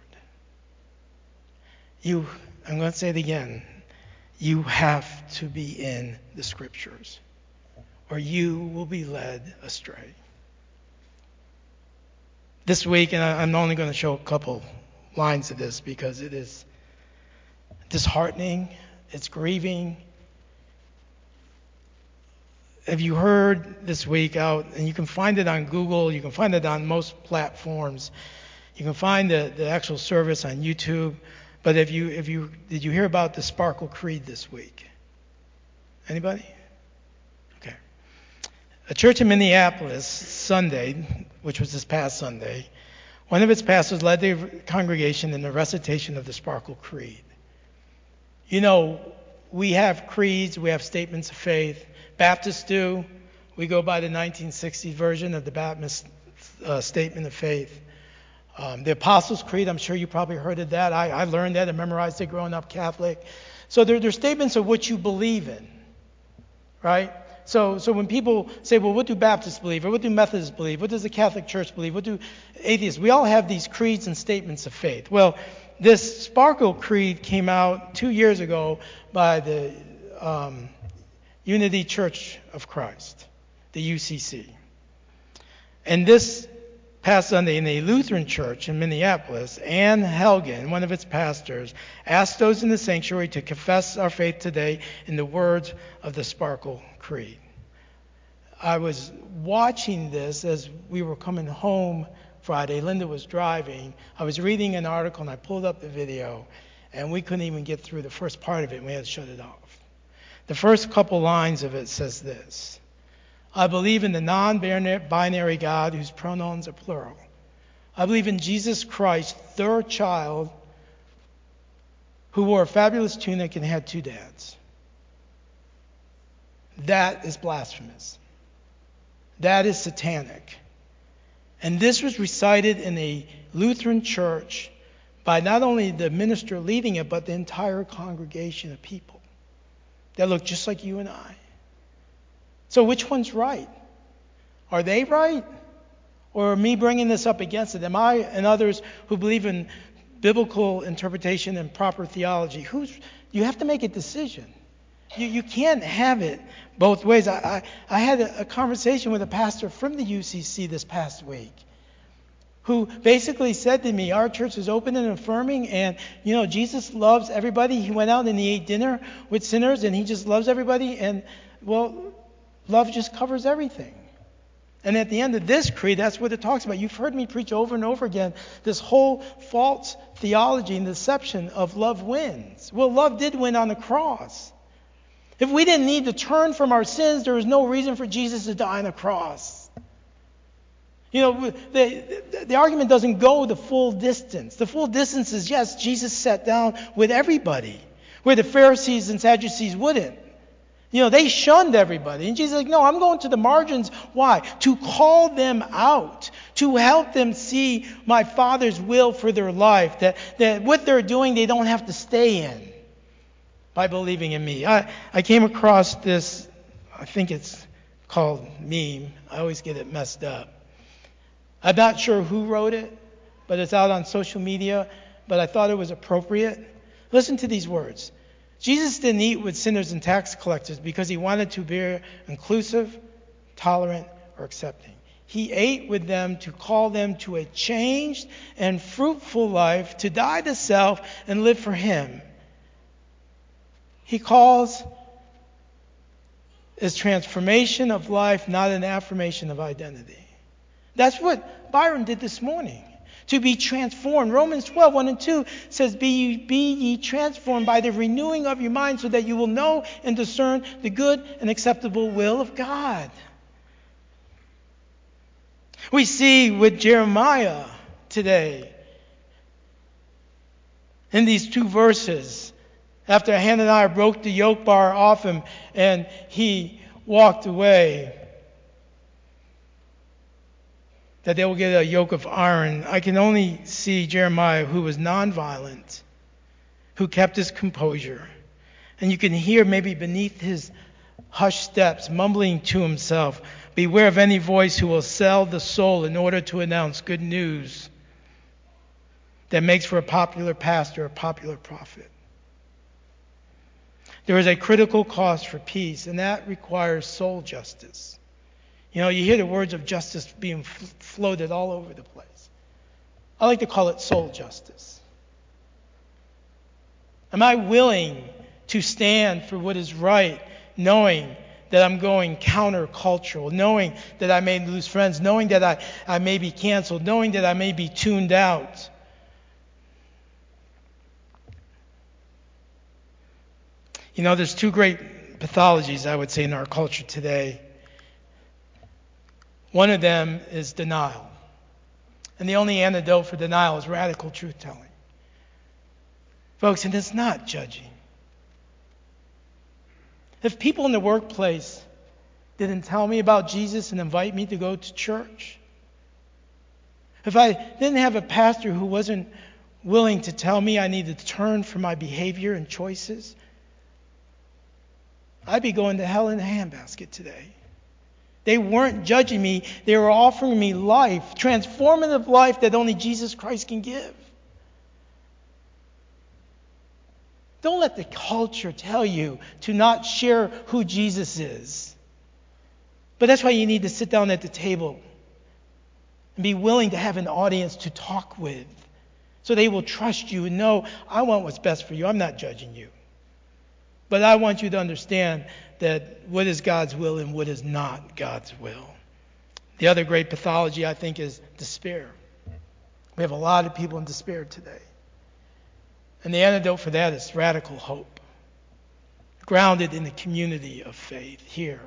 You, I'm going to say it again, you have to be in the scriptures, or you will be led astray. This week, and I'm only going to show a couple lines of this because it is disheartening, it's grieving. Have you heard this week out, and you can find it on Google, you can find it on most platforms, you can find the, the actual service on YouTube, but if you, if you, did you hear about the Sparkle Creed this week? Anybody? Okay. A church in Minneapolis, Sunday, which was this past Sunday, one of its pastors led the congregation in the recitation of the Sparkle Creed. You know, we have creeds, we have statements of faith. Baptists do. We go by the nineteen sixties version of the Baptist uh, Statement of Faith. Um, the Apostles' Creed, I'm sure you probably heard of that. I, I learned that and memorized it growing up Catholic. So they're, they're statements of what you believe in, right? So, so when people say, well, what do Baptists believe? Or what do Methodists believe? What does the Catholic Church believe? What do atheists? We all have these creeds and statements of faith. Well, this Sparkle Creed came out two years ago by the um, Unity Church of Christ, the U C C. And this past Sunday in a Lutheran church in Minneapolis, Ann Helgen, one of its pastors, asked those in the sanctuary to confess our faith today in the words of the Sparkle Creed. I was watching this as we were coming home Friday. Linda was driving. I was reading an article and I pulled up the video, and we couldn't even get through the first part of it and we had to shut it off. The first couple lines of it says this: I believe in the non-binary God whose pronouns are plural. I believe in Jesus Christ, their child, who wore a fabulous tunic and had two dads. That is blasphemous. That is satanic. And this was recited in a Lutheran church by not only the minister leading it, but the entire congregation of people that look just like you and I. So which one's right? Are they right? Or me bringing this up against it? Am I and others who believe in biblical interpretation and proper theology? Who's? You have to make a decision. You, you can't have it both ways. I, I, I had a, a conversation with a pastor from the U C C this past week who basically said to me, our church is open and affirming, and, you know, Jesus loves everybody. He went out and he ate dinner with sinners, and he just loves everybody, and, well, love just covers everything. And at the end of this creed, that's what it talks about. You've heard me preach over and over again this whole false theology and deception of love wins. Well, love did win on the cross. If we didn't need to turn from our sins, there was no reason for Jesus to die on the cross. You know, the, the, the argument doesn't go the full distance. The full distance is, yes, Jesus sat down with everybody, where the Pharisees and Sadducees wouldn't. You know, they shunned everybody. And Jesus is like, no, I'm going to the margins. Why? To call them out, to help them see my Father's will for their life, that, that what they're doing they don't have to stay in by believing in me. I, I came across this, I think it's called meme. I always get it messed up. I'm not sure who wrote it, but it's out on social media, but I thought it was appropriate. Listen to these words. Jesus didn't eat with sinners and tax collectors because he wanted to be inclusive, tolerant, or accepting. He ate with them to call them to a changed and fruitful life, to die to self and live for him. He calls is transformation of life, not an affirmation of identity. That's what Byron did this morning. To be transformed. Romans twelve, one and two says, be ye, be ye transformed by the renewing of your mind so that you will know and discern the good and acceptable will of God. We see with Jeremiah today, in these two verses, after Hananiah broke the yoke bar off him and he walked away, that they will get a yoke of iron. I can only see Jeremiah, who was nonviolent, who kept his composure. And you can hear maybe beneath his hushed steps, mumbling to himself, beware of any voice who will sell the soul in order to announce good news that makes for a popular pastor, a popular prophet. There is a critical cost for peace, and that requires soul justice. You know, you hear the words of justice being f- floated all over the place. I like to call it soul justice. Am I willing to stand for what is right, knowing that I'm going countercultural, knowing that I may lose friends, knowing that I, I may be canceled, knowing that I may be tuned out? You know, there's two great pathologies, I would say, in our culture today. One of them is denial. And the only antidote for denial is radical truth-telling. Folks, and it's not judging. If people in the workplace didn't tell me about Jesus and invite me to go to church, if I didn't have a pastor who wasn't willing to tell me I needed to turn from my behavior and choices, I'd be going to hell in a handbasket today. They weren't judging me. They were offering me life, transformative life that only Jesus Christ can give. Don't let the culture tell you to not share who Jesus is. But that's why you need to sit down at the table and be willing to have an audience to talk with, so they will trust you and know, I want what's best for you. I'm not judging you. But I want you to understand that what is God's will and what is not God's will. The other great pathology, I think, is despair. We have a lot of people in despair today. And the antidote for that is radical hope, grounded in the community of faith here.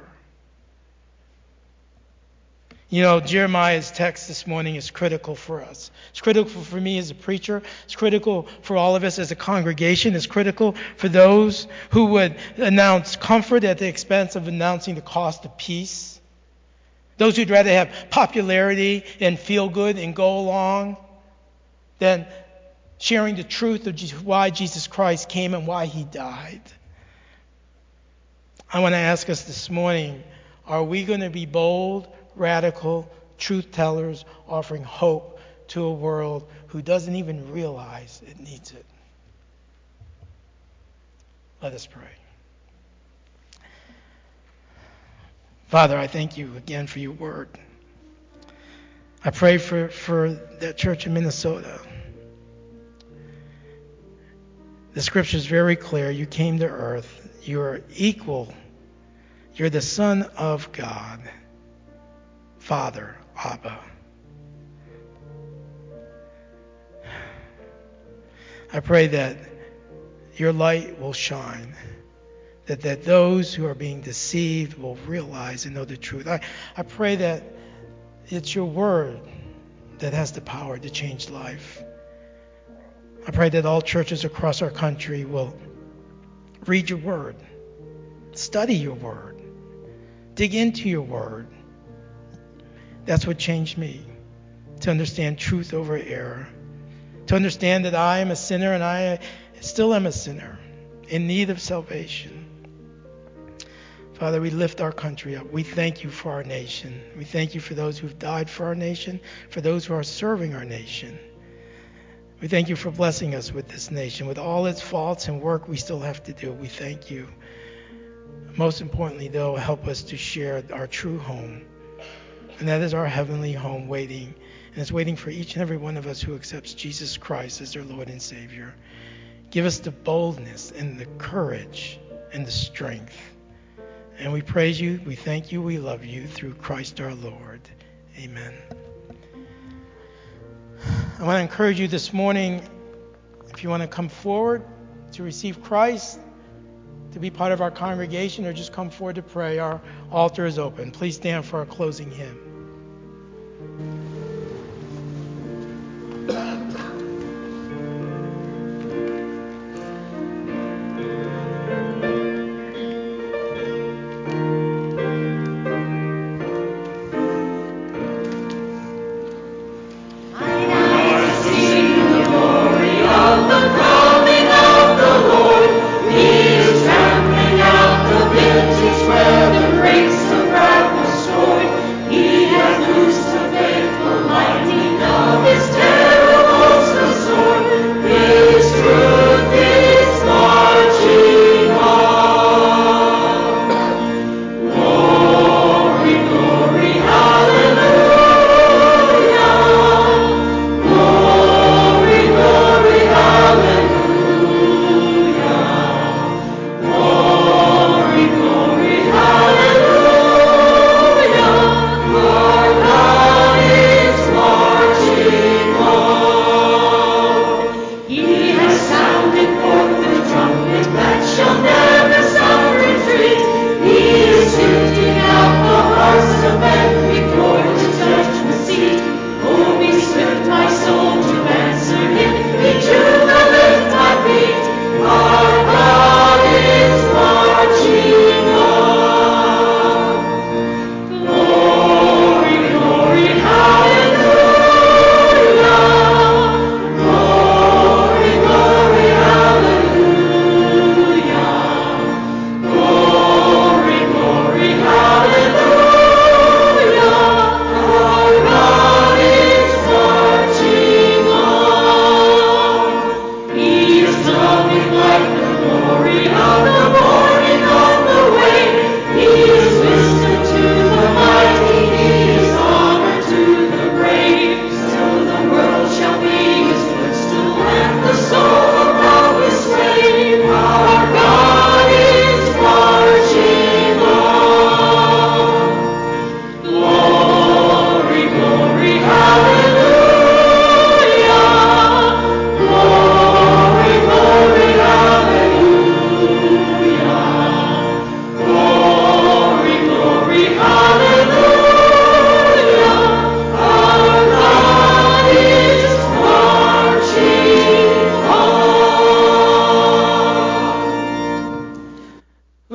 You know, Jeremiah's text this morning is critical for us. It's critical for me as a preacher. It's critical for all of us as a congregation. It's critical for those who would announce comfort at the expense of announcing the cost of peace. Those who'd rather have popularity and feel good and go along than sharing the truth of why Jesus Christ came and why he died. I want to ask us this morning, are we going to be bold, radical truth tellers offering hope to a world who doesn't even realize it needs it? Let us pray. Father, I thank you again for your word. I pray for, for that church in Minnesota. The scripture is very clear. You came to earth. You are equal. You're the Son of God. Father, Abba. I pray that your light will shine, that, that those who are being deceived will realize and know the truth. I, I pray that it's your word that has the power to change life. I pray that all churches across our country will read your word, study your word, dig into your word. That's what changed me, to understand truth over error, to understand that I am a sinner and I still am a sinner in need of salvation. Father, we lift our country up. We thank you for our nation. We thank you for those who've died for our nation, for those who are serving our nation. We thank you for blessing us with this nation. With all its faults and work we still have to do, we thank you. Most importantly, though, help us to share our true home. And that is our heavenly home waiting. And it's waiting for each and every one of us who accepts Jesus Christ as their Lord and Savior. Give us the boldness and the courage and the strength. And we praise you, we thank you, we love you through Christ our Lord. Amen. I want to encourage you this morning, if you want to come forward to receive Christ, to be part of our congregation, or just come forward to pray, our altar is open. Please stand for our closing hymn. Where the race of wrath was stored, he has loosed the faith.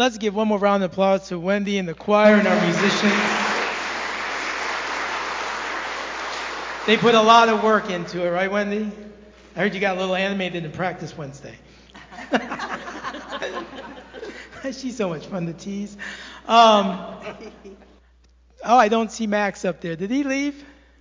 let's give one more round of applause to Wendy and the choir and our musicians. They put a lot of work into it, right, Wendy? I heard you got a little animated in practice Wednesday. She's so much fun to tease. Um, oh, I don't see Max up there. Did he leave?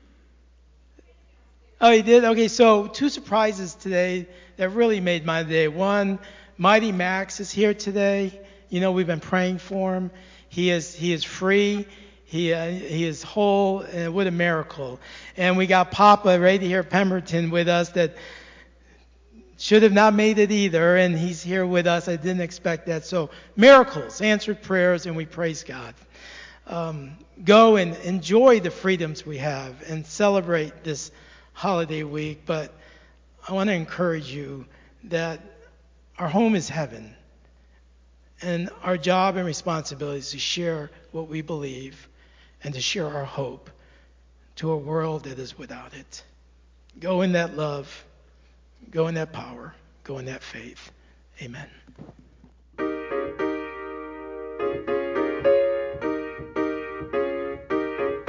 Oh, he did? Okay, so two surprises today that really made my day. One, Mighty Max is here today. You know, we've been praying for him. He is he is free. He uh, he is whole. And what a miracle. And we got Papa right here at Pemberton with us that should have not made it either, and he's here with us. I didn't expect that. So miracles, answered prayers, and we praise God. Um, go and enjoy the freedoms we have and celebrate this holiday week. But I want to encourage you that our home is heaven, and our job and responsibility is to share what we believe and to share our hope to a world that is without it. Go in that love. Go in that power. Go in that faith. Amen.